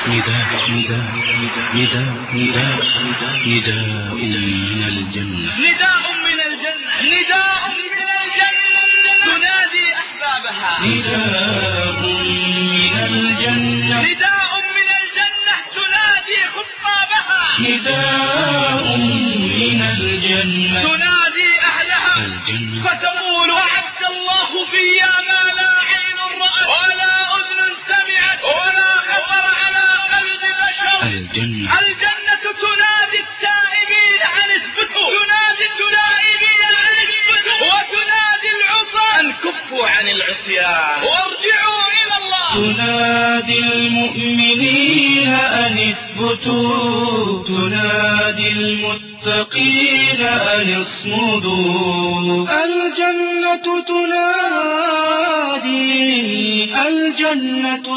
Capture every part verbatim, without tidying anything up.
نداء نداء نداء نداء نداء من الجنة نداء من الجنة نداء من الجنة تنادي أحبابها نداء من الجنة نداء من الجنة تنادي خطابها نداء من الجنة تنادي أهلها الجنة فتقول وعد الله فيا ما لا عين رأت ولا أذن سمعت ولا خطر على قلب بشر الجنة الجنة تنادي التائبين عن اثبتوا تنادي التائبين عن اثبتوا وتنادي العصاة أن كفوا عن العصيان وارجعوا إلى الله تنادي المؤمنين أن اثبتوا تنادي المتقين أن اصمدوا الجنة تنادي الجنة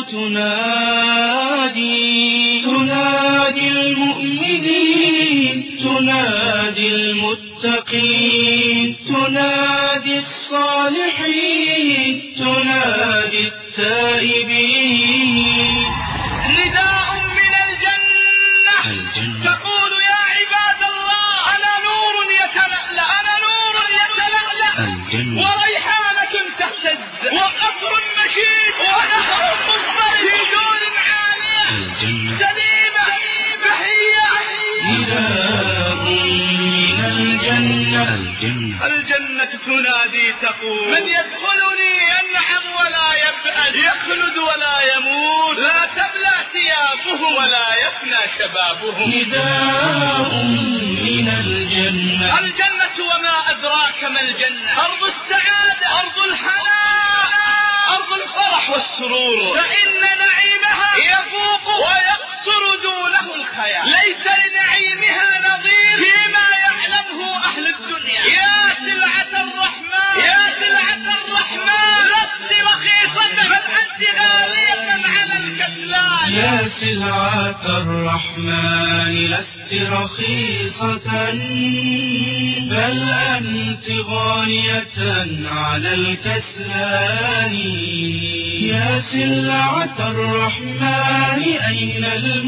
تنادي تنادي المؤمنين تنادي المتقين تنادي الصالحين تنادي التائبين نداء من الجنة الجنة تقول يا عباد الله أنا نور يتلألأ أنا نور يتلألأ الجنة وريحانة تهتز وقصر مشيد ونهر مضطرب في دور عالية الجنة سليمة بهية نداء من الجنة الجنة الجنة تنادي تقول من يدخلني ينعم ولا يبأس يخلد ولا يموت لا تبلى ثيابه ولا يفنى شبابه نداء من الجنة الجنة وما أدراك ما الجنة أرض السعادة أرض الحنان أرض الفرح والسرور فإن نعيمها يفوق ويقصر دونه الخيال ليس لنعيمها نظير فيما يعلمه أهل الدنيا يا سلعة الرحمن يا سلعة الرحمن لست رخيصة بل أنت غالية على الكسلان يا سلعة الرحمن لست رخيصة بل أنت غالية على الكسلان يا سلعة الرحمن أين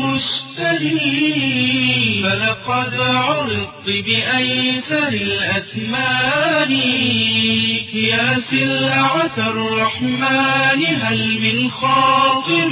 المشتري فلقد عرضت بأيسر الأثمان يا سلعة الرحمن هل من خاطب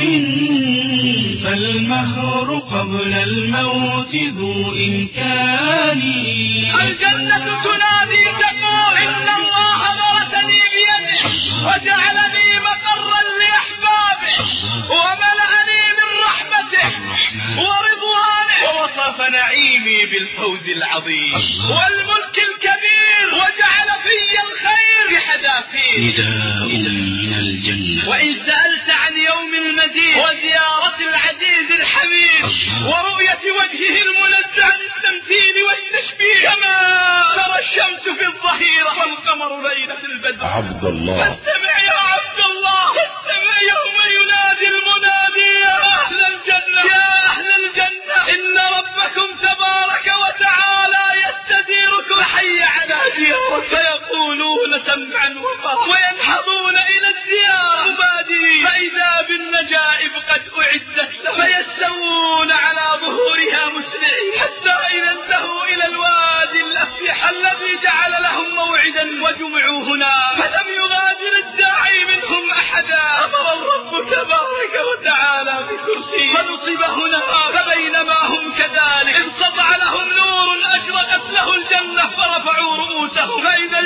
فالمهر قبل الموت ذو إمكان الجنة تنادي تقول إن الله غرسني بيده وجعلني مقرا لأحبابه وملأني من رحمته ورضوانه ووصف نعيمي بالفوز العظيم والملك الكبير وجعل في الخير بحذافير نداء من الجنة وإن سألت عن يوم المجيد وزيارة العزيز الحميد ورؤية وجهه المنزه عن التمثيل والتشبيه كما ترى الشمس في الظهيرة والقمر ليلة البدر عبد الله فاستمع يا عبد الله فاستمع يوم ينادي المنادي يا أهل الجنة يا أهل الجنة إن ربكم تبارك وتعالى يستديركم حي على ديارك فيقولون سمعا وطاعة وينهضون إلى الديار مبادرين فإذا بالنجائب قد أعدت لهم فيستوون على ظهورها مسرعين حتى إذا انتهوا إلى الوادي الأفيح الذي جعل لهم موعدا وجمعوا هنا فلم يغادر الداعي منهم أحدا أمر الرب تبارك وتعالى بكرسي فنصب هنا فبينما هم كذلك انسطع لهم نور أشرقت له الجنة فرفعوا رؤوسهم فإذا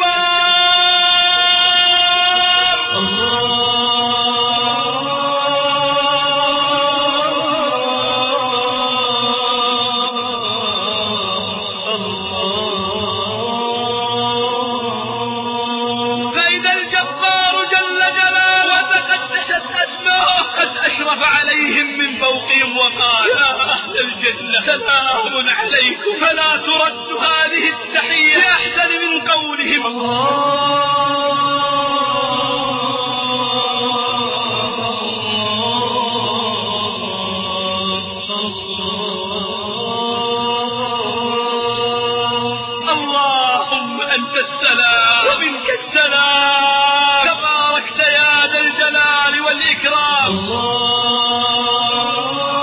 الجبار فإذا الجبار جل جلاله وتقدست أسماؤه قد أشرف عليهم من فوقهم وقال يا أهل الجنة سلام عليكم فلا ترد هذه التحية بأحسن من قولهم اللهم أنت السلام ومنك السلام تباركت يا ذا الجلال والإكرام الله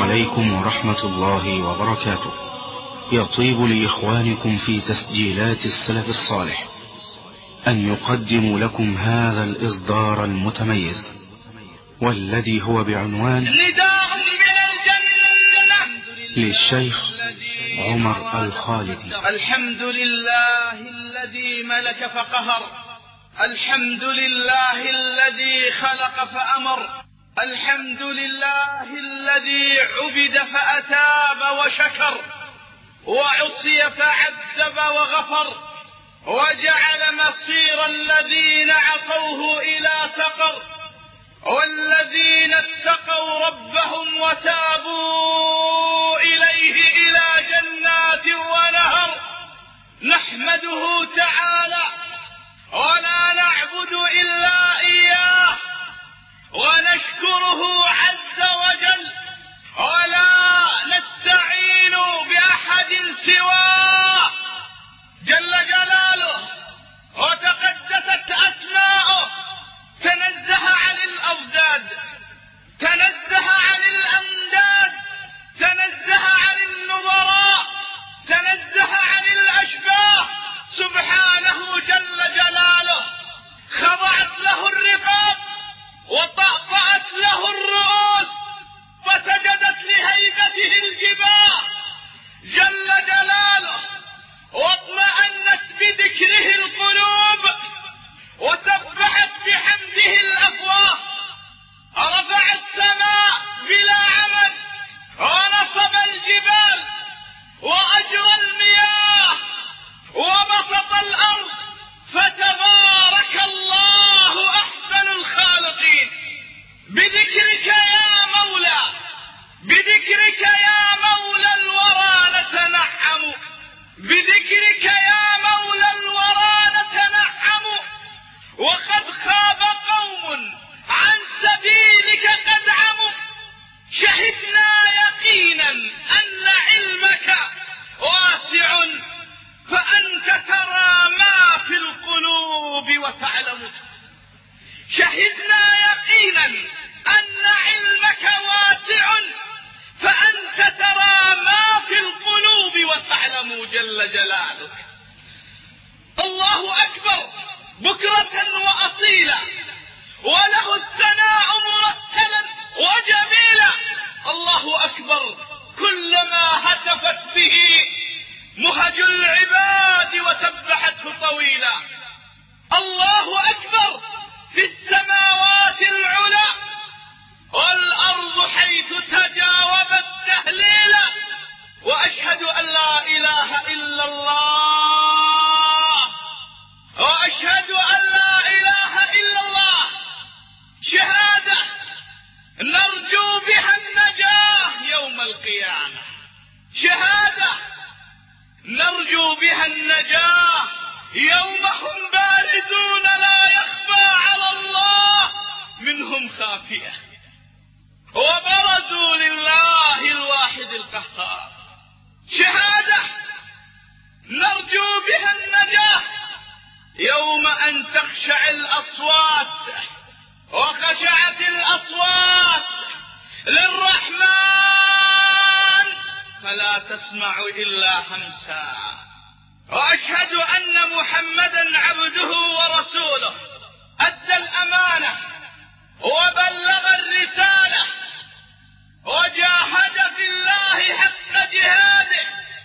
عليكم ورحمة الله وبركاته. يطيب لإخوانكم في تسجيلات السلف الصالح أن يقدموا لكم هذا الإصدار المتميز، والذي هو بعنوان نداء من الجنة للشيخ عمر الخالدي. الحمد لله الذي ملك فقهر، الحمد لله الذي خلق فأمر، الحمد لله الذي عبد فأتاب وشكر، وعصي فعذب وغفر، وجعل مصير الذين عصوه إلى سقر، والذين اتقوا ربهم وتابوا إليه إلى جنات ونهر. نحمده تعالى ولا نعبد إلا إياه، ونشكره عز وجل ولا نستعين بأحد سواه جل جلاله وتقدست أسماؤه. تنزه عن الأضداد، تنزه عن الأنداد، تنزه عن النظراء، تنزه عن الأشباه سبحانه جل جلاله. خضعت له الرقاب وطأطأت له الرؤوس فسجدت لهيبته الجباه جل جلاله، واطمأنت بذكره القلوب، وسبحت بحمده الأفواه. رفع السماء بلا عمد، ونصب الجبال، وأجرى المياه، وبسط الأرض، فتبارك الله أحسن الخالقين. بذكرك يا مولى، بذكرك يا مولى الورى نتنعم، بذكرك يا مولى الورى نتنعم. وقد خاب قوم عن سبيلك قد عموا، شهدنا يقينا أن علمك واسع، فأنت ترى ما في القلوب وتعلم. شهدنا يقينا أن علمك واسع، فأنت ترى ما في القلوب وتعلم جل جلالك. الله أكبر بكرة وأصيلا، وله الثناء مرتلا وجميلا. الله أكبر كلما هتفت به مهج العباد وسبحته طويلا. الله أكبر في السماوات العلى والأرض حيث تجاوبت تهليلا. وأشهد أن لا إله إلا الله، وأشهد أن لا إله إلا الله شهادة نرجو بها النجاة يوم القيامة، شهادة نرجو بها النجاة يوم هم بارزون لا يخفى على الله منهم خافية، وبرزوا لله الواحد القهار. شهادة نرجو بها النجاة يوم أن تخشع الأصوات، وخشعت الأصوات للرحمن فلا تسمع إلا همسا. وأشهد أن محمدا عبده ورسوله، أدى الأمانة وبلغ الرسالة، وجاهد في الله حق جهاده،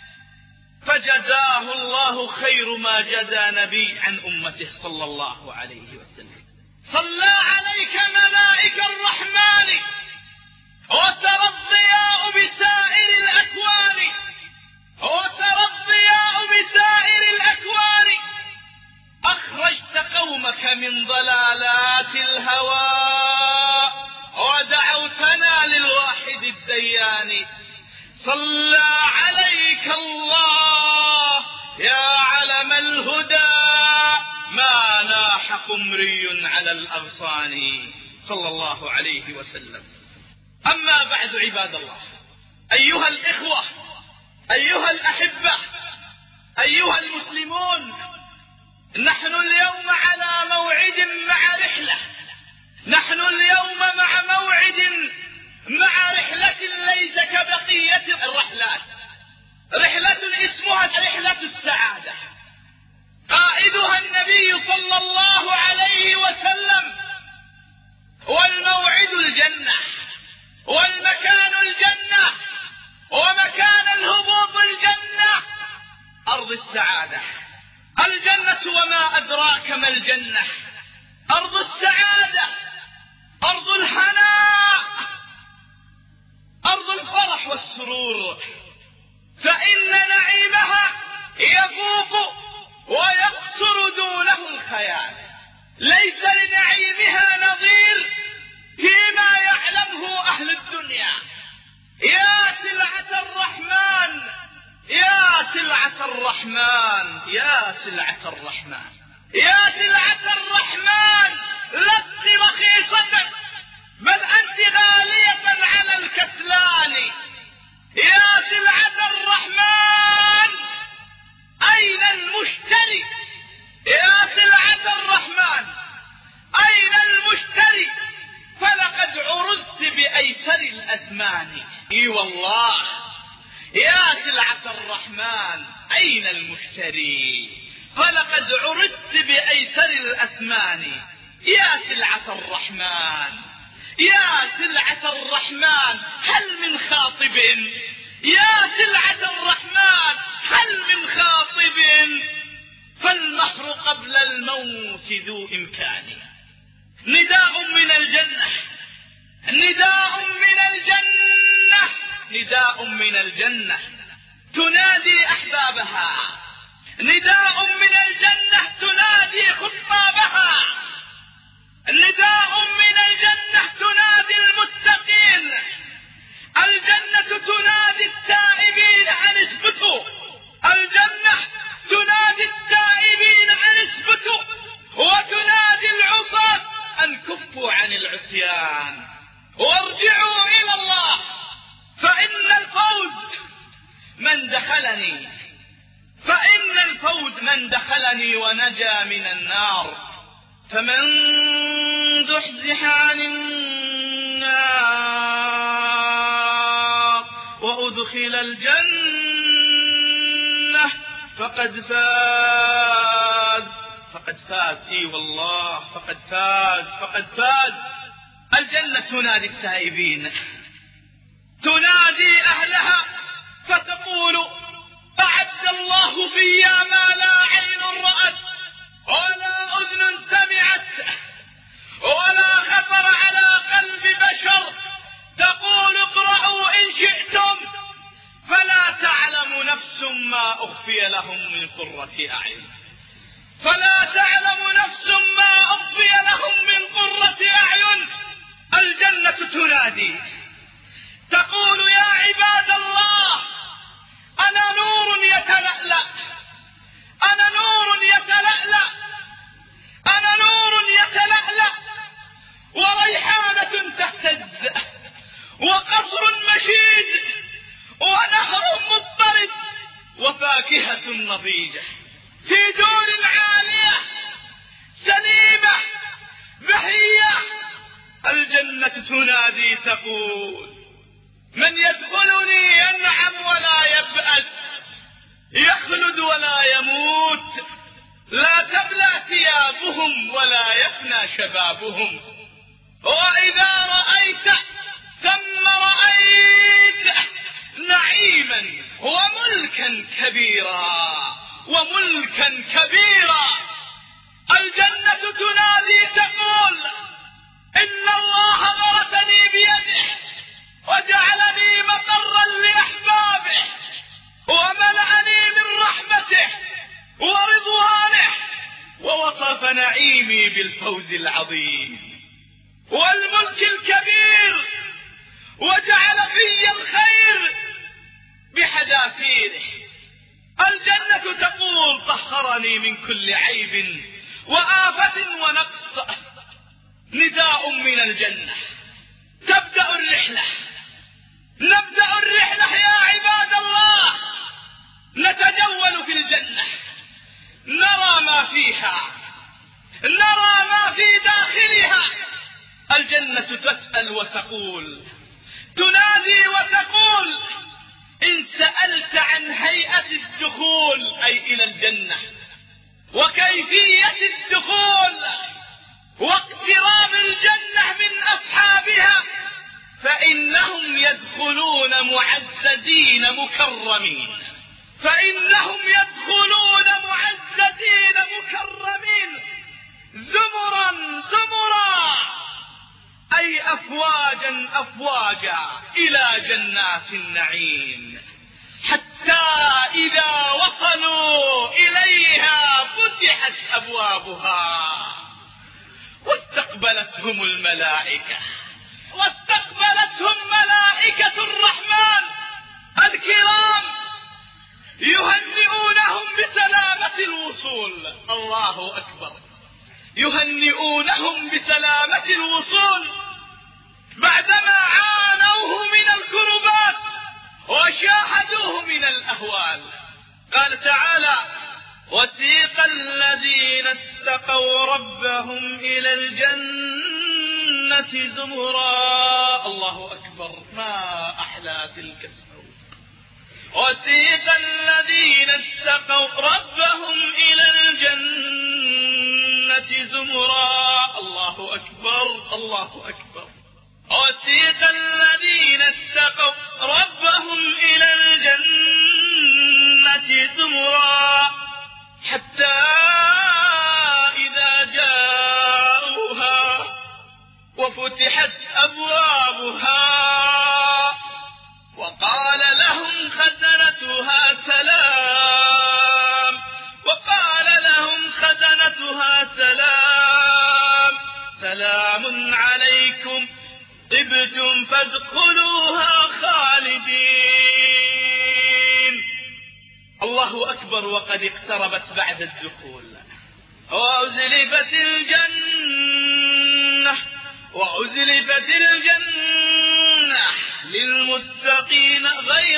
فجزاه الله خير ما جزى نبي عن أمته صلى الله عليه وسلم. صلى عليك ملائكة الرحمن، وترى الضياء بسائر الأكوان، وترى الضياء بسائر الأكوان. أخرجت قومك من ضلالات الهوى، ودعوتنا للواحد الديان. صلى عليك الله يا علم الهدى، ما ناح قمري على الأغصان، صلى الله عليه وسلم. أما بعد عباد الله، أيها الإخوة، أيها الأحبة، أيها المسلمون، نحن اليوم على موعد مع رحلة، نحن اليوم مع موعد مع رحلة ليس كبقية الرحلات، رحلة اسمها رحلة السعادة، قائدها النبي صلى الله عليه وسلم، والموعد الجنة، والمكان الجنة، ومكان الهبوط الجنة، أرض السعادة. الجنة وما أدراك ما الجنة، أرض السعادة، أرض الهناء، أرض الفرح والسرور، فإن نعيمها يفوق ويقصر دونه الخيال، ليس لنعيمها نظير فيما يعلمه أهل الدنيا. يا سلعة الرحمن، يا سلعة الرحمن، يا سلعة الرحمن، يا سلعة الرحمن، لست رخيصة بل أنت غالية على الكسلان. يا سلعة الرحمن أين المشتري؟ يا سلعة الرحمن أين المشتري؟ فلقد عرضت بأيسر الأثمان. اي والله يا سلعة الرحمن أين المشتري؟ فلقد عرضت بأيسر الأثمان. يا سلعة الرحمن، يا سلعة الرحمن، هل من خاطب؟ يا سلعة الرحمن هل من خاطب؟ فالمهر قبل الموت ذو إمكان. نداء من الجنة، نداء من الجنة، نداء من الجنة تنادي أحبابها، نداء من الجنة تنادي خطابها، نداء من الجنة تنادي المتقين. الجنة تنادي التائبين أن اثبتوا، الجنة تنادي التائبين أن اثبتوا، وتنادي العصاة أن كفوا عن العصيان وارجعوا إلى الله. فإن الفوز من دخلني، فإن الفوز من دخلني ونجا من النار. فمن زحزح عن النار وأدخل الجنة فقد فاز، فقد فاز، اي والله فقد فاز، فقد فاز. الجنة تنادي التائبين، تنادي أهلها فتقول أعد الله فيا ما لا عين رأت ولا أذن سمعت ولا خطر على قلب بشر. تقول اقرأوا إن شئتم فلا تعلم نفس ما أخفي لهم من قرة أعين، فلا تعلم نفس ما أخفي لهم من قرة أعين. الجنة تنادي تقول يا عباد الله أنا نور يتلألأ، أنا نور يتلألأ، أنا نور يتلألأ، وريحانة تهتز، وقصر مشيد، ونهر مضطرد، وفاكهة نضيجة، في دور عالية سليمة بهية. الجنة تنادي تقول من يدخلني ينعم ولا يبأس، يخلد ولا يموت، لا تبلى ثيابهم ولا يفنى شبابهم. وإذا رأيت ثم رأيت نعيما وملكا كبيرا، وملكا كبيرا. الجنة تنادي تقول إن الله غرسني بيده وجعلني مقرا لأحبابه وملأني من رحمته ورضوانه، ووصف نعيمي بالفوز العظيم والملك الكبير، وجعل في الخير بحذافيره. الجنة تقول طهرني من كل عيب وآفة ونقص. نداء من الجنة. تبدأ الرحلة، نبدأ الرحلة يا عباد الله، نتجول في الجنة، نرى ما فيها، نرى ما في داخلها. الجنة تسأل وتقول تنادي وتقول إن سألت عن هيئة الدخول أي إلى الجنة وكيفية الدخول واقتراب الجنة من أصحابها فإنهم يدخلون معززين مكرمين فإنهم يدخلون معززين مكرمين زمرا زمرا أي أفواجا أفواجا إلى جنات النعيم حتى إذا وصلوا إليها فتحت أبوابها واستقبلتهم الملائكة واستقبلتهم ملائكة الرحمن الكرام يهنئونهم بسلامة الوصول. الله أكبر. يهنئونهم بسلامة الوصول بعدما عانوه من الكربات وشاهدوه من الأهوال. قال تعالى وسيق الذين اتقوا ربهم إلى الجنة زمرا. الله أكبر. ما أحلى تلك السوق. وسيق الذين اتقوا ربهم إلى الجنة زمرا. الله أكبر. الله أكبر. وسيق الذين اتقوا ربهم إلى الجنة زمرا حتى إذا جاءوها وفتحت أبوابها وقال لهم خزنتها سلام وقال لهم خزنتها سلام سلام عليكم طبتم فادخلوها خالدين. الله أكبر. وقد اقتربت بعد الدخول. وأزلفت الجنة وأزلفت الجنة للمتقين غير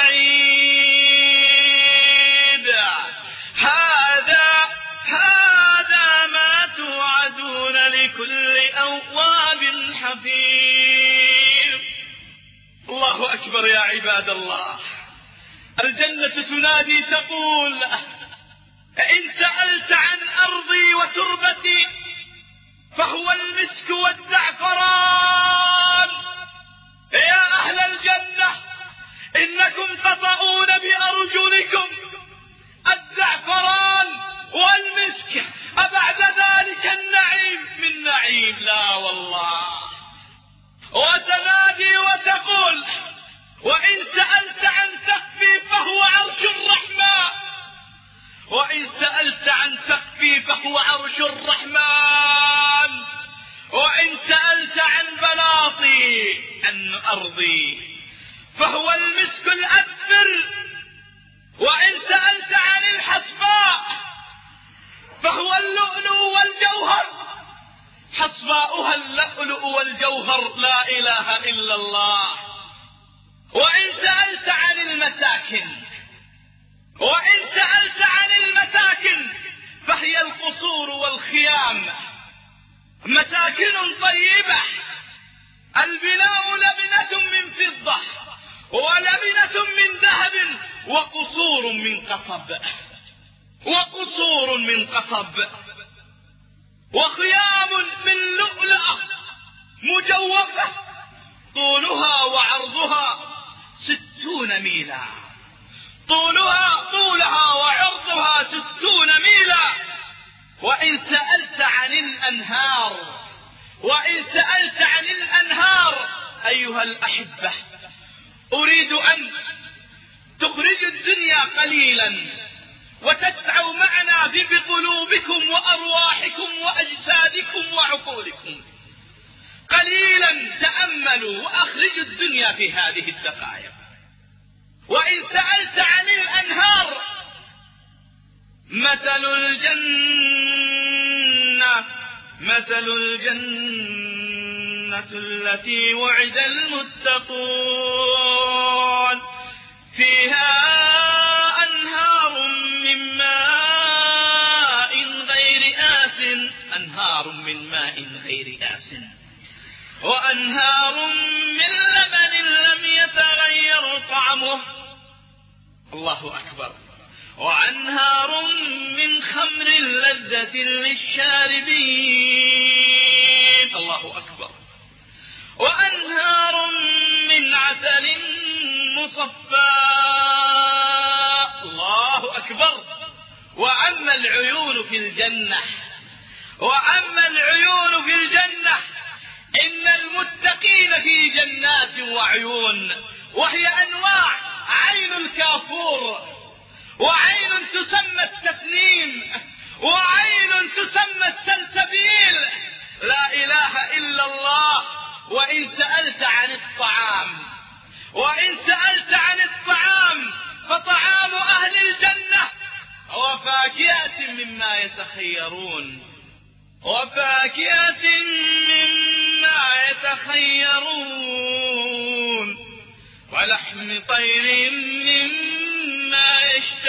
بعيد. هذا هذا ما توعدون لكل أواب حفيظ. الله أكبر. يا عباد الله الجنة تنادي تقول إن سألت عن أرضي وتربتي فهو المسك والزعفران. يا أهل الجنة إنكم تطؤون بأرجلكم الزعفران والمسك أبعد ذلك النعيم من نعيم؟ لا والله. وتنادي وتقول وإن سألت عن سقفي فهو عرش الرحمن وإن سألت عن سقفي فهو عرش الرحمن وإن سألت عن بلاطي عن أرضي فهو المسك الأذفر وإن سألت عن الحصباء فهو اللؤلؤ والجوهر حصباؤها اللؤلؤ والجوهر. لا إله إلا الله. وإن سألت عن المساكن وإن سألت عن المساكن فهي القصور والخيام مساكن طيبة البناء لبنة من فضة ولبنة من ذهب وقصور من قصب وقصور من قصب وخيام من لؤلؤة مجوفة طولها وعرضها ستون ميلا طولها طولها وعرضها ستون ميلا. وإن سألت عن الأنهار وإن سألت عن الأنهار أيها الأحبة أريد أن تخرجوا الدنيا قليلا وتسعوا معنا بقلوبكم وأرواحكم وأجسادكم وعقولكم قليلا. تأملوا وأخرجوا الدنيا في هذه الدقائق. وإن سألت عن الأنهار مثل الجنة مثل الجنة التي وعد المتقون فيها أنهار من ماء غير آسن أنهار من ماء غير آسن وأنهار من لبن لم طعامه الله أكبر. وأنهار من خمر لذة للشاربين الله أكبر. وأنهار من عسل مصفى الله أكبر. وأما العيون في الجنة وأما العيون في الجنة إن المتقين في جنات وعيون، وهي أنواع: عين الكافور، وعين تسمى التسنيم، وعين تسمى السلسبيل. لا إله إلا الله. وإن سألت عن الطعام وإن سألت عن الطعام فطعام أهل الجنة وفاكهة مما يتخيرون وفاكهة مما يتخيرون ولحم طير مما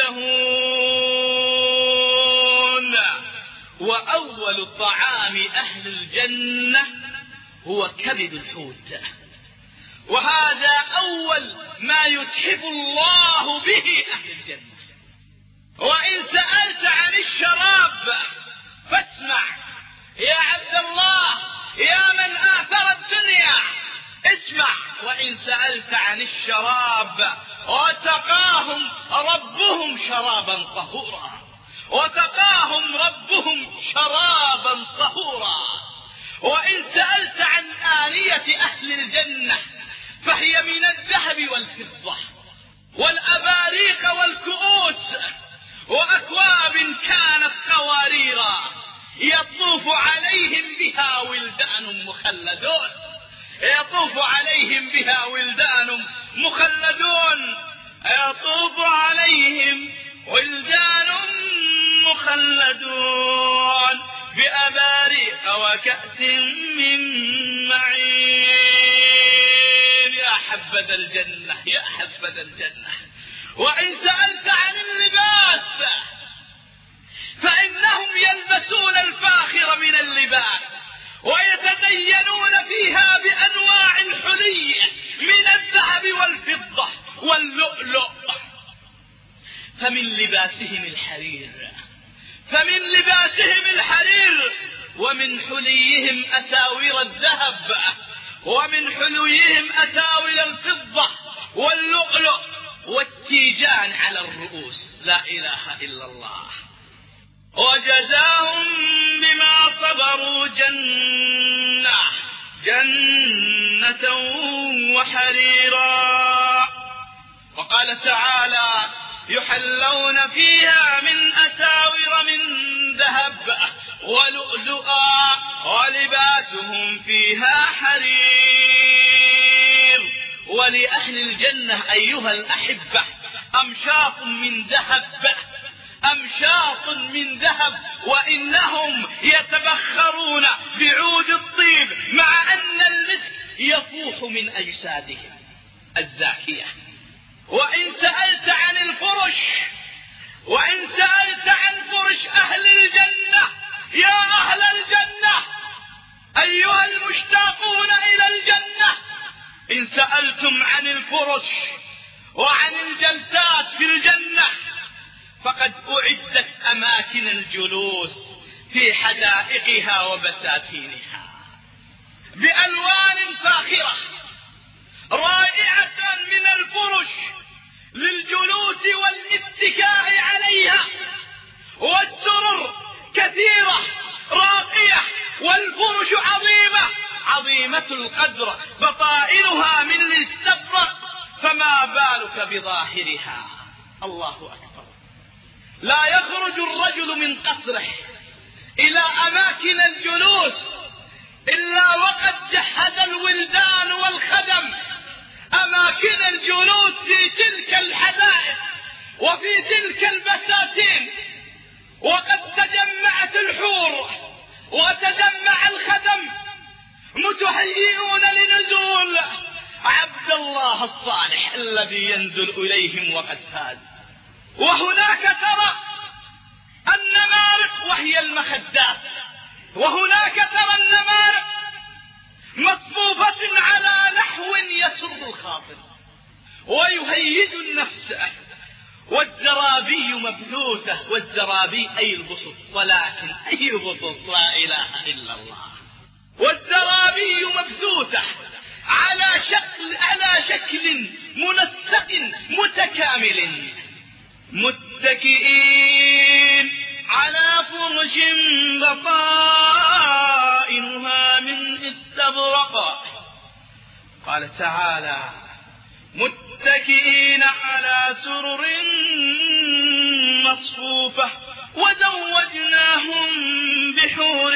يشتهون. وأول طعام أهل الجنة هو كبد الحوت، وهذا أول ما يتحف الله به أهل الجنة. وإن سألت عن الشراب فاسمع يا عبد الله، يا من آثر الدنيا، اسمع. وإن سألت عن الشراب وسقاهم ربهم شرابا طهورا وسقاهم ربهم شرابا طهورا. وإن سألت عن آنية أهل الجنة فهي من الذهب والفضة والأباريق والكؤوس وأكواب كانت قواريرا يطوف عليهم بها ولدان مخلدون يطوف عليهم بها ولدان مخلدون يطوف عليهم ولدان مخلدون بأباريق وكأس من معين. يا حبذا الجنة يا حبذا الجنة. وإن سألت عن اللباس فإنهم يلبسون الفاخر من اللباس ويتزينون فيها بأنواع الحلي من الذهب والفضة واللؤلؤ. فمن لباسهم الحرير فمن لباسهم الحرير ومن حليهم أساور الذهب ومن حليهم أساور الفضة واللؤلؤ والتيجان على الرؤوس. لا إله إلا الله. وجزاهم بما صبروا جنة جنة وحريرا. وقال تعالى: يحلون فيها من أساور من ذهب ولؤلؤا ولباسهم فيها حرير. ولأهل الجنة أيها الأحبة أمشاط من ذهب أمشاط من ذهب وإنهم يتبخرون بعود الطيب مع أن المسك يفوح من أجسادهم الزاكية. وإن سألت عن الفرش وإن سألت عن فرش أهل الجنة يا أهل الجنة أيها المشتاقون إلى الجنة، إن سألتم عن الفرش وعن الجلسات في الجنة فقد أعدت أماكن الجلوس في حدائقها وبساتينها بألوان فاخرة رائعة من الفرش للجلوس والاتكاء عليها، والسرر كثيرة راقية، والفرش عظيمة عظيمة القدر، بطائنها من الاستبرق، فما بالك بظاهرها. الله أكبر. لا يخرج الرجل من قصره إلى أماكن الجلوس إلا وقد جهز الولدان والخدم أماكن الجلوس في تلك الحدائق وفي تلك البساتين، وقد تجمعت الحور وتجمع الخدم متهيئون لنزول عبد الله الصالح الذي ينزل إليهم وقد فاز. وهناك ترى النمارق وهي المخدات، وهناك ترى النمارق مصفوفة على نحو يسر الخاطر، ويهيج النفس. والزرابي مبثوثة، والزرابي أي البسط، ولكن أي البسط؟ لا إله إلا الله. والزرابي مبثوثة على شكل على شكل منسق متكامل، متكئين على فرش بطائنها من استبرق. قال تعالى: متكئين على سرر مصفوفة وزوجناهم بحور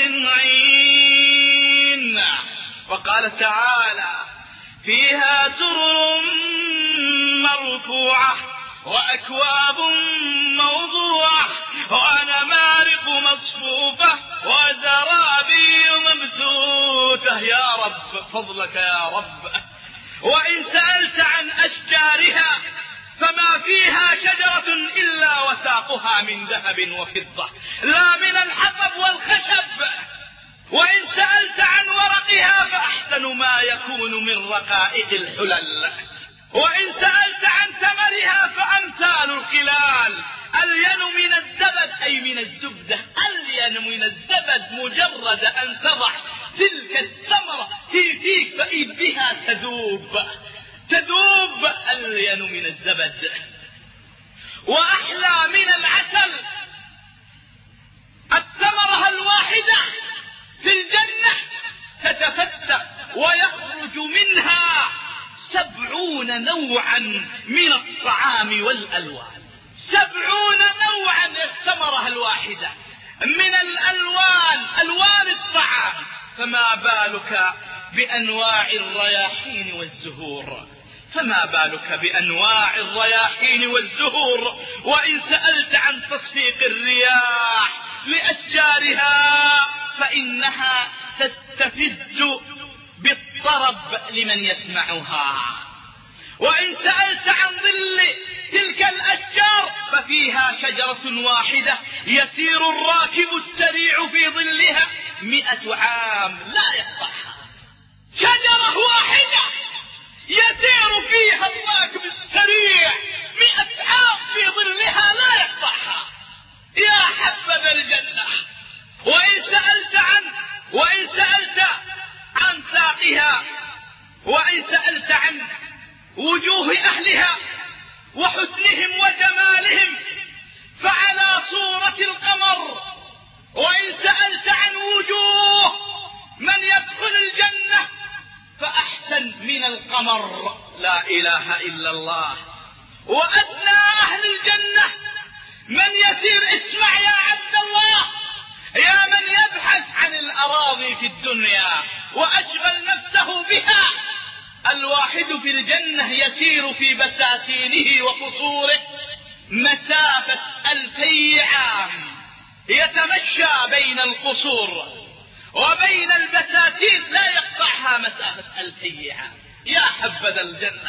عين. وقال تعالى: فيها سرر مرفوعة وأكواب موضوعة ونمارق مصفوفة وزرابي مبثوثة. يا رب فضلك يا رب. وإن سألت عن أشجارها فما فيها شجرة إلا وساقها من ذهب وفضة، لا من الحطب والخشب. وإن سألت عن ورقها فأحسن ما يكون من رقائق الحلل. وإن سألت عن ثمرها فأمثال القلال، ألين من الزبد أي من الزبدة، ألين من الزبد. مجرد أن تضع تلك الثمرة في فيك فإذ بها تذوب تذوب ألين من الزبد. وأحلى من العسل. الثمرة الواحدة في الجنة تتفتح ويخرج منها سبعون نوعا من الطعام والألوان. سبعون نوعا الثمرة الواحدة من الألوان، ألوان الطعام. فما بالك بأنواع الرياحين والزهور، فما بالك بأنواع الرياحين والزهور. وإن سألت عن تصفيق الرياح لأشجارها فإنها تستفز بالطرب لمن يسمعها. وإن سألت عن ظل تلك الأشجار ففيها شجرة واحدة يسير الراكب السريع في ظلها مئة عام لا يقطعها. شجرة واحدة يسير فيها الراكب السريع مئة عام في ظلها لا يقطعها. يا حبذا الجنة. وإن سألت عن وإن سألت عن ساقها، وإن سألت عن وجوه أهلها وحسنهم وجمالهم فعلى صورة القمر. وإن سألت عن وجوه من يدخل الجنة فأحسن من القمر. لا إله إلا الله. وأدنى أهل الجنة من يسير، اسمع يا عبد الله، يا من يبحث عن الأراضي في الدنيا وأشغل نفسه بها، الواحد في الجنة يسير في بساتينه وقصوره مسافة ألفي عام، يتمشى بين القصور وبين البساتين لا يقطعها مسافة ألفي عام. يا حبذا الجنة.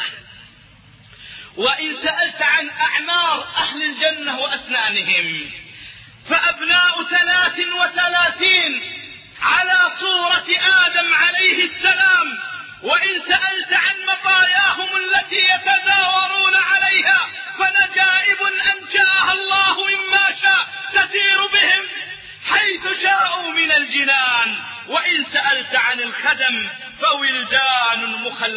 وإن سألت عن أعمار أهل الجنة وأسنانهم فأبناء ثلاث وثلاثين على صورة آدم عليه السلام. وإن سألت عن مطاياهم التي يتداورون عليها فنجائب أنشأها الله مما شاء تسير بهم حيث شاءوا من الجنان. وإن سألت عن الخدم فولدان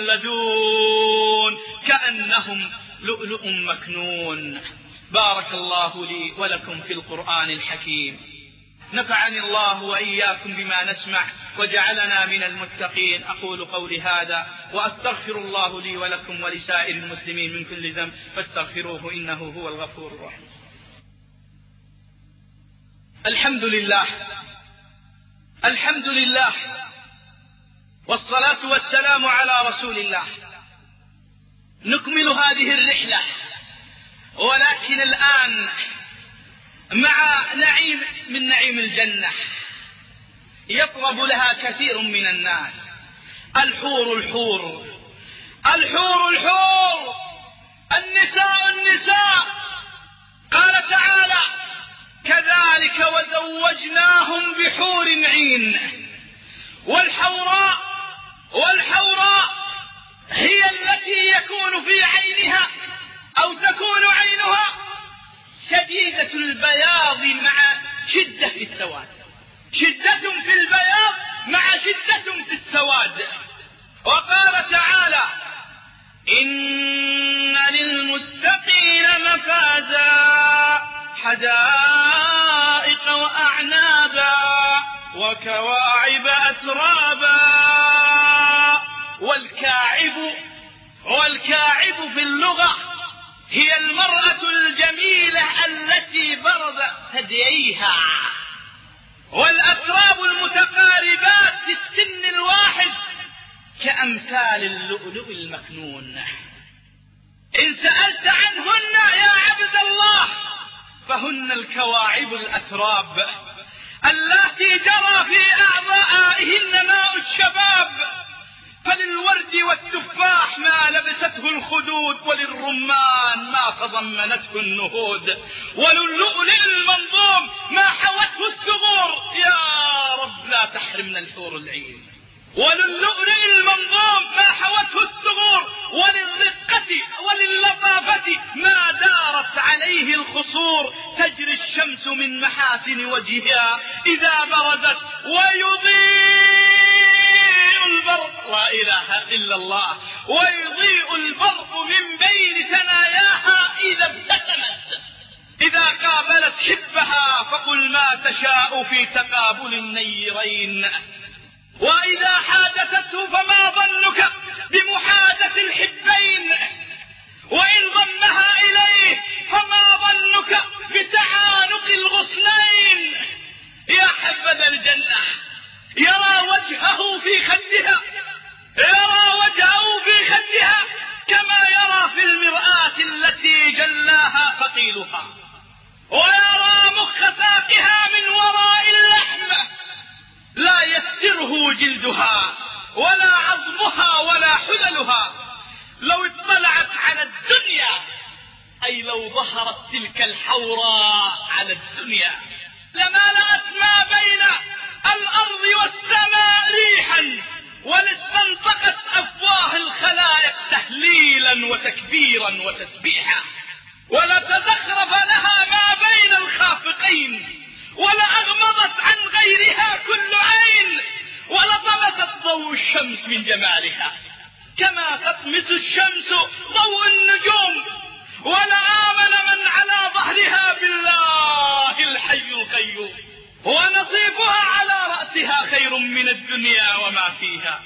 مخلدون كأنهم لؤلؤ مكنون. بارك الله لي ولكم في القرآن الحكيم، نفعني الله وإياكم بما نسمع وجعلنا من المتقين. أقول قولي هذا وأستغفر الله لي ولكم ولسائر المسلمين من كل ذنب فاستغفروه إنه هو الغفور الرحيم. الحمد لله الحمد لله والصلاة والسلام على رسول الله. نكمل هذه الرحلة، ولكن الآن مع نعيم من نعيم الجنة يطرب لها كثير من الناس. الحور الحور الحور الحور النساء النساء. قال تعالى: كذلك وزوجناهم بحور عين. والحوراء والحوراء هي التي التي يكون في عينها أو تكون عينها شديدة البياض مع شدة في السواد، شدة في البياض مع شدة في السواد. وقال تعالى: إن للمتقين مفازا حدائق وأعنابا وكواعب أترابا. والكاعب والكاعب في اللغة هي المرأة الجميلة التي برز ثدييها، والأتراب المتقاربات في السن الواحد كأمثال اللؤلؤ المكنون. إن سألت عنهن يا عبد الله فهن الكواعب الأتراب اللاتي جرى في أعضائهن ماء الشباب. فللورد والتفاح ما لبسته الخدود، وللرمان ما تضمنته النهود، وللؤلؤ المنظوم ما حوته الثغور. يا رب لا تحرمنا الحور العين. وللؤلؤ المنظوم ما حوته الثغور، وللرقة ولللطافة ما دارت عليه الخصور. تجري الشمس من محاسن وجهها إذا برزت، ويضيء البرق، لا إله إلا الله، ويضيء البرق من بين ثناياها إذا ابتسمت. إذا قابلت حبها فقل ما تشاء في تقابل النيرين. وإذا حادثته فما ظنك بمحادثة الحبين. وإن ضمها إليه فما ظنك بتعانق الغصنين. يا حبذا الجنة يرى وجهه في خدها، يرى وجهه في خدها كما يرى في المرآة التي جلاها ثقيلها، ويرى مخ ساقها من وراء اللحم لا يستره جلدها ولا عظمها ولا حللها. لو اطلعت على الدنيا، أي لو ظهرت تلك الحوراء على الدنيا، لملأت ما بين الأرض والسماء ريحا، ولاستنطقت أفواه الخلائق تهليلا وتكبيرا وتسبيحا، ولتزخرف لها ما بين الخافقين، ولأغمضت عن غيرها كل عين، ولطمست ضوء الشمس من جمالها كما تطمس الشمس ضوء النجوم. ولآمن من على ظهرها بالله الحي القيوم، ونصيبها على رأسها خير من الدنيا وما فيها،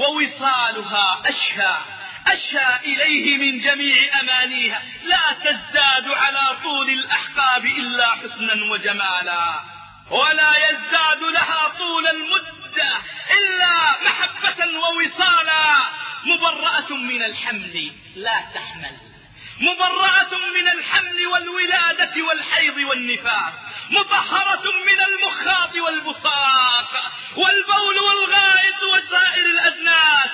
ووصالها أشهى أشهى إليه من جميع أمانيها، لا تزداد على طول الأحقاب إلا حسنا وجمالا، ولا يزداد لها طول المدة إلا محبة ووصالا. مبرأة من الحمل لا تحمل، مبرأة من الحمل والولادة والحيض والنفاس، مطهرة من المخاط والبصاق والبول والغائط وسائر الأدناس.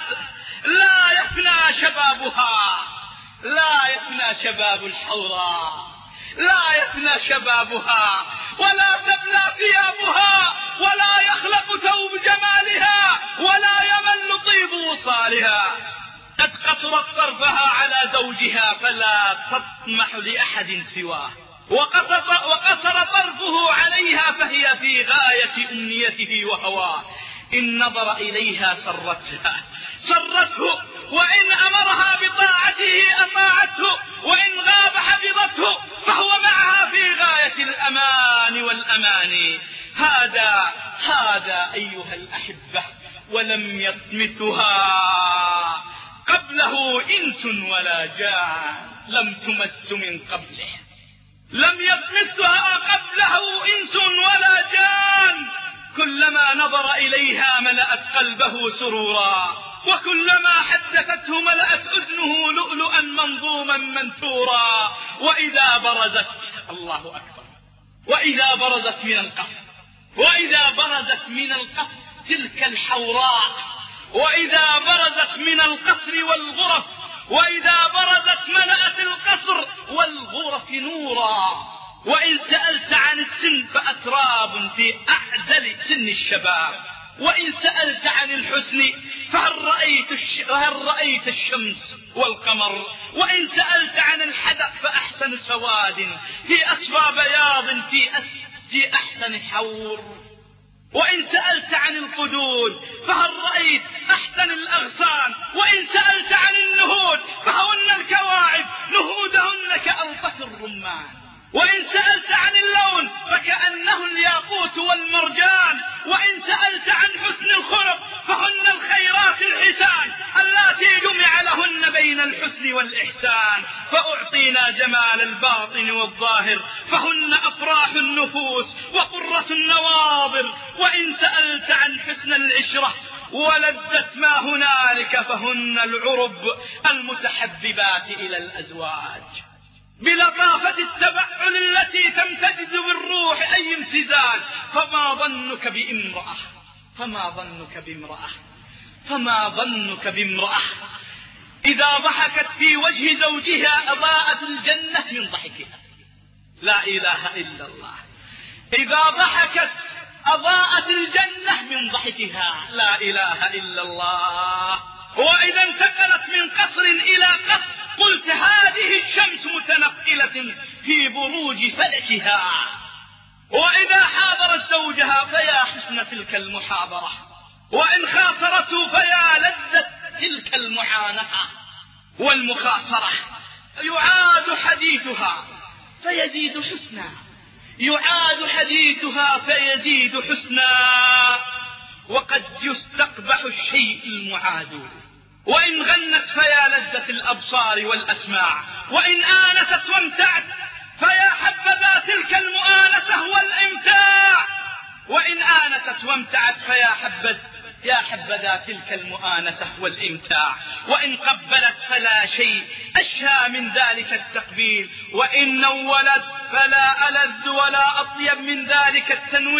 لا يفنى شبابها، لا يفنى شباب الحوراء، لا يفنى شبابها، ولا تبلى ثيابها، ولا يخلق ثوب جمالها، ولا يمل طيب وصالها. قد قصرت طرفها على زوجها فلا تطمح لأحد سواه، وقصر, وقصر طرفه عليها فهي في غاية أمنيته وهواه. إن نظر إليها سرتها سرته، وإن أمرها بطاعته أطاعته، وإن غاب حفظته، فهو معها في غاية الأمان والأمان. هذا هذا أيها الأحبة، ولم يطمثها قبله إنس ولا جان، لم تمس من قبله، لم يطمثها قبله إنس ولا جان. كلما نظر إليها ملأت قلبه سرورا، وكلما حدثته ملأت أذنه لؤلؤا منظوما منثورا. وإذا برزت، الله أكبر، وإذا برزت من القصر، وإذا برزت من القصر تلك الحوراء، وإذا برزت من القصر والغرف، وإذا برزت ملأت القصر والغرف نورا. وإن سألت عن السن فأتراب في أعزل سن الشباب، وإن سألت عن الحسن فهل رأيت, الش... هل رأيت الشمس والقمر. وإن سألت عن الحدق فأحسن سواد في أصفى بياض في, أس... في أحسن حور. وإن سألت عن القدود فهل رأيت أحسن الأغصان. وإن سألت عن النهود فهن الكواعب نهودهن كألطف الرمان. وإن سألت عن اللون فكأنه الياقوت والمرجان. وإن سألت عن حسن الخلق فهن الخيرات الحسان اللاتي جمع لهن بين الحسن والإحسان. فأعطينا جمال الباطن والظاهر فهن أفراح النفوس وقرة النواظر. وإن سألت عن حسن العشرة ولذة ما هنالك فهن العرب المتحببات إلى الأزواج بلطافة التبعل التي تمتجز بالروح أي امتزاج. فما ظنك بامرأة فما ظنك بامرأة فما ظنك بامرأة إذا ضحكت في وجه زوجها أضاءت الجنة من ضحكها. لا إله إلا الله. إذا ضحكت أضاءت الجنة من ضحكها. لا إله إلا الله. وإذا انتقلت من قصر إلى قصر قلت هذه الشمس متنقلة في بروج فلكها. وإذا حاضرت زوجها فيا حسن تلك المحاضرة. وإن خاصرته فيا لذة تلك المعانقة والمخاصرة. يعاد حديثها فيزيد حسنا يعاد حديثها فيزيد حسنا. وقد يستقبح الشيء المعاد. وإن غنت فيا لذة الأبصار والأسماع. وإن آنست وامتعت فيا حبذا تلك المؤانسة والإمتاع. وإن آنست وامتعت فيا حبذ يا حبذا تلك المؤانسة والإمتاع. وإن قبلت فلا شيء أشهى من ذلك التقبيل. وإن نولت فلا ألذ ولا أطيب من ذلك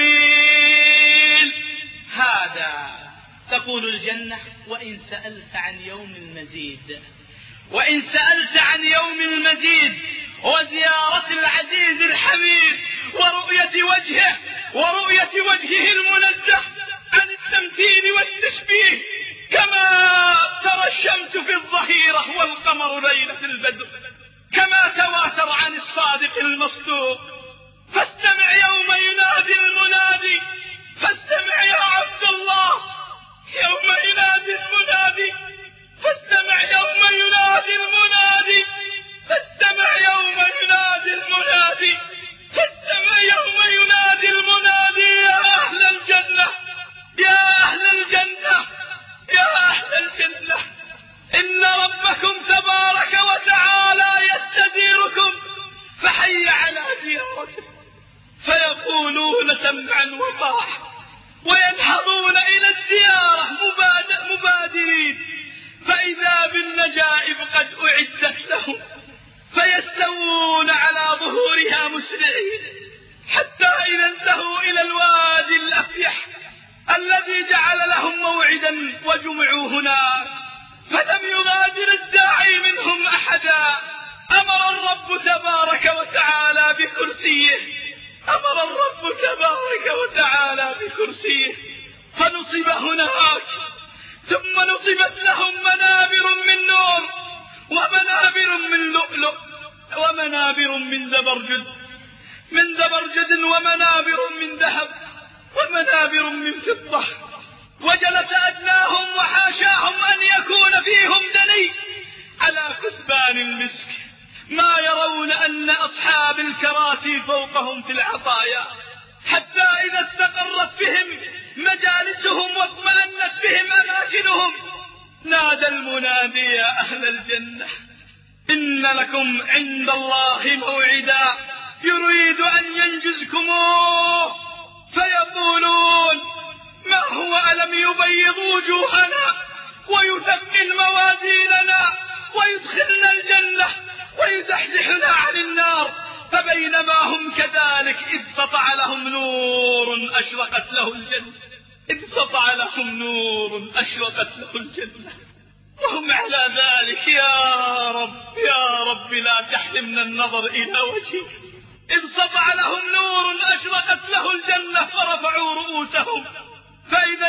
التنويل. هذا تقول الجنة. وإن سألت عن يوم المزيد وإن سألت عن يوم المزيد وزيارة العزيز الحميد ورؤية وجهه ورؤية وجهه المنزه عن التمثيل والتشبيه كما ترى الشمس في الظهيرة والقمر ليلة البدر كما تواتر عن الصادق المصدوق. فاستمع يوم ينادي المنادي. فاستمع يا عبد الله يوم ينادي المنادي. فاستمع يوم ينادي المنادي. فاستمع يوم ينادي المنادي. فاستمع يوم ينادي المنادي. يا أهل الجنة يا أهل الجنة يا أهل الجنة إن ربكم تبارك وتعالى يستديركم فحي على زيارته. فيقولون سمعا وطاعة وينهضون إلى الزيارة مبادرين. فإذا بالنجائب قد أعدت لهم فيستوون على ظهورها مسرعين حتى إذا انتهوا إلى الوادي الأفيح الذي جعل لهم موعدا وجمعوا هناك فلم يغادر الداعي منهم أحدا. أمر الرب تبارك وتعالى بكرسيه أمر الرب تبارك وتعالى بكرسيه فنصب هناك. ثم نصبت لهم منابر من نور ومنابر من لؤلؤ ومنابر من زبرجد من زبرجد ومنابر من ذهب ومنابر من فضة. وجلس أدناهم وحاشاهم أن يكون فيهم دني على كثبان المسك ما يرون أن أصحاب الكراسي فوقهم في العطايا. حتى إذا استقرت بهم مجالسهم واطمأنت بهم أماكنهم نادى المنادي يا أهل الجنة إن لكم عند الله موعدا يريد أن ينجزكموه. فيقولون ما هو ألم يبيض وجوهنا ويثقل موازيننا ويدخلنا الجنة ويزحزحنا عن النار. فبينما هم كذلك إذ سطع لهم نور أشرقت له الجنة إذ سطع لهم نور أشرقت له الجنة وهم على ذلك. يا رب يا رب لا تحرمنا النظر إلى وجهك. إذ سطع لهم نور أشرقت له الجنة فرفعوا رؤوسهم فإذا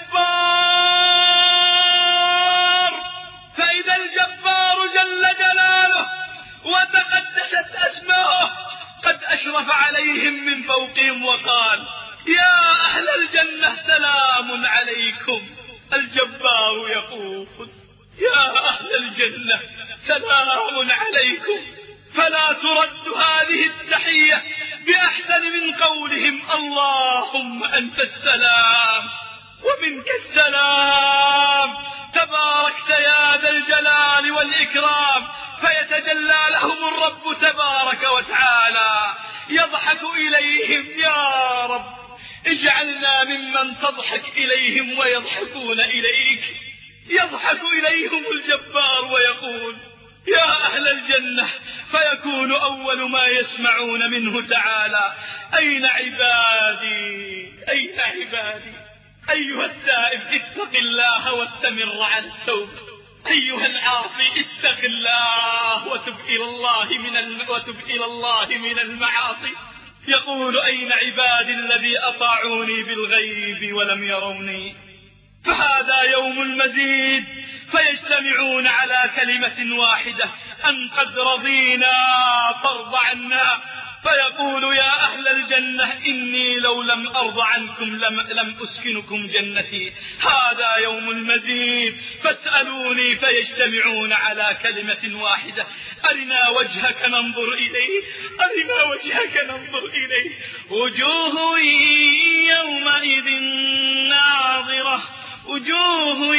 الجبار فإذا الجبار جل جلاله وتقدست أسماؤه قد أشرف عليهم من فوقهم وقال: يا أهل الجنة سلام عليكم. الجبار يقول: يا أهل الجنة سلام عليكم، فلا ترد هذه التحية بأحسن من قولهم: اللهم أنت السلام ومنك السلام، تباركت يا ذا الجلال والإكرام. فيتجلى لهم الرب تبارك وتعالى يضحك إليهم: يا رب اجعلنا ممن تضحك إليهم ويضحكون إليك. يضحك إليهم الجبار ويقول: يا أهل الجنة، فيكون أول ما يسمعون منه تعالى: أين عبادي أين عبادي. أيها التائب اتق الله واستمر على التوبة. أيها العاصي اتق الله وتب إلى الله من الم... وتب إلى الله من المعاصي. يقول: أين عبادي الذي أطاعوني بالغيب ولم يروني. فهذا يوم المزيد، فيجتمعون على كلمة واحدة: أن قد رضينا فارض عنا. فيقول: يا أهل الجنة إني لو لم أرض عنكم لم, لم أسكنكم جنتي. هذا يوم المزيد، فاسألوني. فيجتمعون على كلمة واحدة: أرنا وجهك ننظر إليه، أرنا وجهك ننظر إليه. وجوه يومئذ ناظرة، وجوه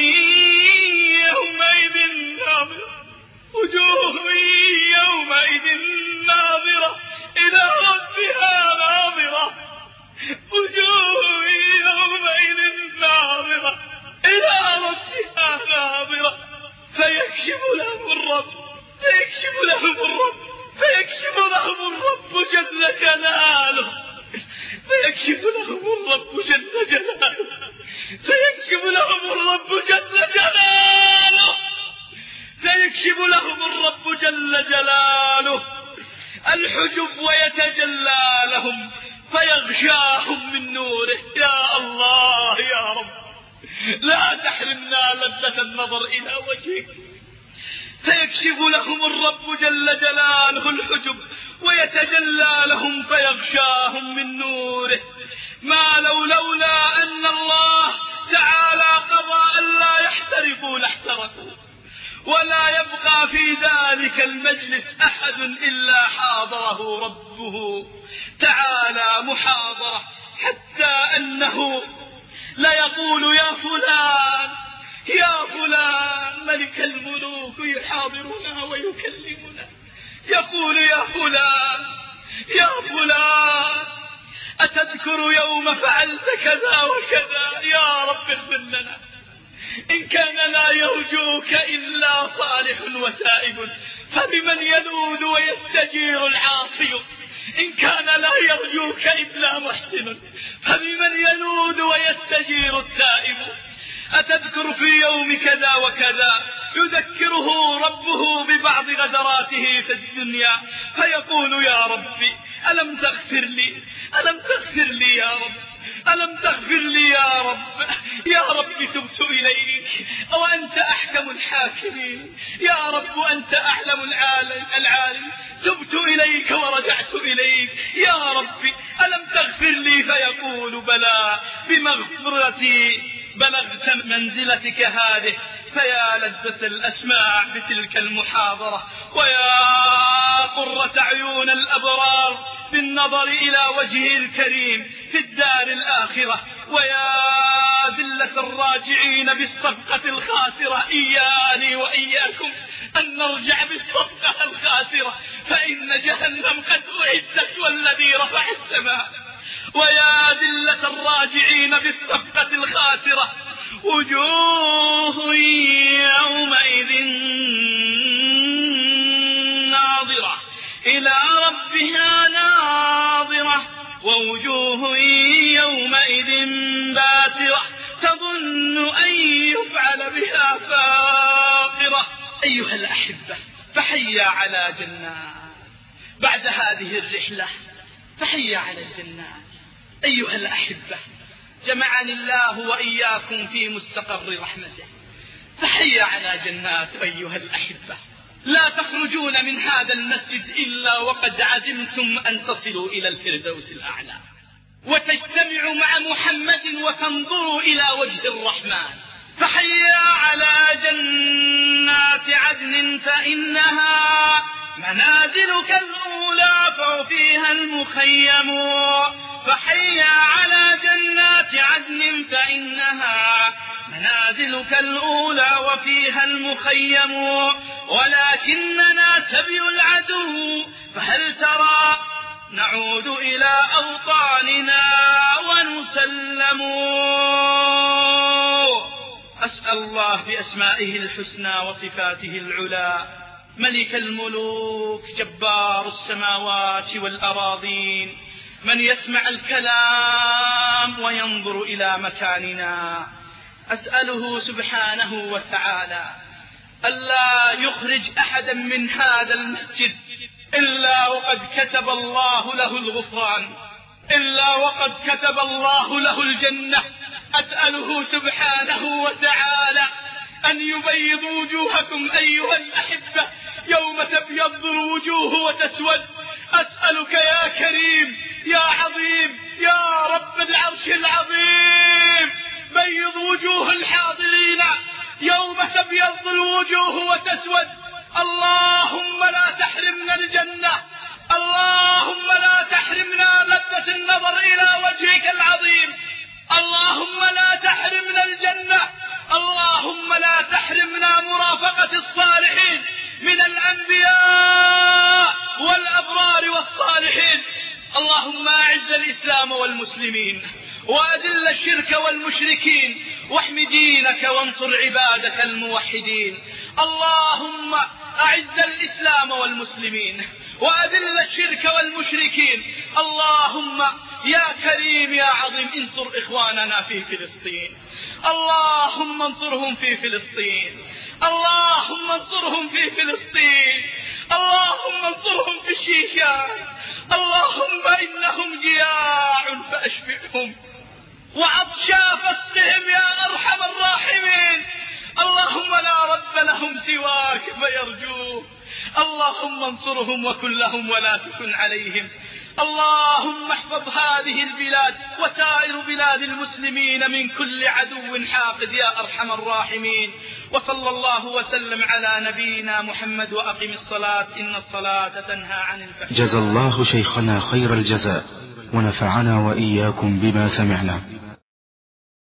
يومئذ ناظرة، وجوه يومئذ ناظرة إلى ربها ناظرة، وجوه يومئذ ناظرة إلى ربها ناظرة. فيكشف لهم الرب فيكشف لهم الرب فيكشف لهم الرب جل جلاله فيكشف لهم الرب جل جلاله فيكشف لهم الرب جل جلاله فيكشف لهم الرب جل جلاله الحجب ويتجلى لهم فيغشاهم من نوره. يا الله يا رب، لا تحرمنا لذة النظر إلى وجهك. فيكشف لهم الرب جل جلاله الحجب ويتجلى لهم فيغشاهم من نوره. ما لو لولا أن الله تعالى قضى أن لا يحترقوا لاحترقوا، ولا يبقى في ذلك المجلس أحد إلا حاضره ربه تعالى محاضرة، حتى أنه ليقول: يا فلان يا فلان، ملك الملوك يحاضرنا ويكلمنا، يقول: يا فلان يا فلان، أتذكر يوم فعلت كذا وكذا؟ يا رب اغفر لنا. إن كان لا يرجوك إلا صالح وتائب، فبمن يلوذ ويستجير العاصي؟ إن كان لا يرجوك إلا محسن، فبمن يلوذ ويستجير التائب؟ أتذكر في يوم كذا وكذا؟ يذكره ربه ببعض غدراته في الدنيا، فيقول: يا ربي ألم تغفر لي ألم تغفر لي يا رب ألم تغفر لي يا رب يا رب تبت إليك وأنت أحكم الحاكمين، يا رب أنت أعلم العالم العالم تبت إليك ورجعت إليك يا رب ألم تغفر لي؟ فيقول: بلى بمغفرتي بلغت منزلتك هذه. فيا لذة الأسماع بتلك المحاضرة، ويا قرة عيون الأبرار بالنظر إلى وجهه الكريم في الدار الآخرة، ويا ذلة الراجعين بالصفقة الخاسرة. إياني وإياكم أن نرجع بالصفقة الخاسرة، فإن جهنم قد أعدت والذي رفع السماء. ويا ذلة الراجعين بالصفقة الخاسرة، وجوه يومئذ ناظرة إلى ربها ناظرة، ووجوه يومئذ باسرة تظن أن يفعل بها فاقرة. أيها الأحبة، فحيا على جنات بعد هذه الرحلة، فحيا على الجنات. أيها الأحبة، جمعني الله وإياكم في مستقر رحمته. فحي على جنات أيها الأحبة، لا تخرجون من هذا المسجد إلا وقد عزمتم أن تصلوا إلى الفردوس الأعلى وتجتمعوا مع محمد وتنظروا إلى وجه الرحمن. فحي على جنات عدن فإنها منازلك الأولى ففيها المخيم. فحي على جنات عدن فإنها منازلك الأولى وفيها المخيم. ولكننا سبي العدو فهل ترى نعود إلى أوطاننا ونسلم. أسأل الله بأسمائه الحسنى وصفاته العلى، ملك الملوك جبار السماوات والأراضين، من يسمع الكلام وينظر إلى مكاننا، أسأله سبحانه وتعالى ألا يخرج أحدا من هذا المسجد إلا وقد كتب الله له الغفران، إلا وقد كتب الله له الجنة. أسأله سبحانه وتعالى أن يبيض وجوهكم أيها الأحبة يوم تبيض الوجوه وتسود. أسألك يا كريم يا عظيم يا رب العرش العظيم، بيض وجوه الحاضرين يوم تبيض الوجوه وتسود. اللهم لا تحرمنا الجنة، اللهم لا تحرمنا لذة النظر إلى وجهك العظيم، اللهم لا تحرمنا الجنة، اللهم لا تحرمنا مرافقة الصالحين من الأنبياء والأبرار والصالحين. اللهم أعز الإسلام والمسلمين وأذل الشرك والمشركين واحم دينك وانصر عبادك الموحدين. اللهم أعز الإسلام والمسلمين وأذل الشرك والمشركين. اللهم يا كريم يا عظيم انصر إخواننا في فلسطين، اللهم انصرهم في فلسطين، اللهم انصرهم في فلسطين، اللهم انصرهم في الشيشان. اللهم إنهم جياع فأشبعهم وعطشا فاسقهم يا أرحم الراحمين. اللهم لا رب لهم سواك فيرجوه. اللهم انصرهم وكن لهم ولا تكن عليهم. اللهم احفظ هذه البلاد وسائر بلاد المسلمين من كل عدو حاقد يا أرحم الراحمين. وصلى الله وسلم على نبينا محمد وأقم الصلاة إن الصلاة تنهى عن الفحشاء. جزى الله شيخنا خير الجزاء ونفعنا وإياكم بما سمعنا.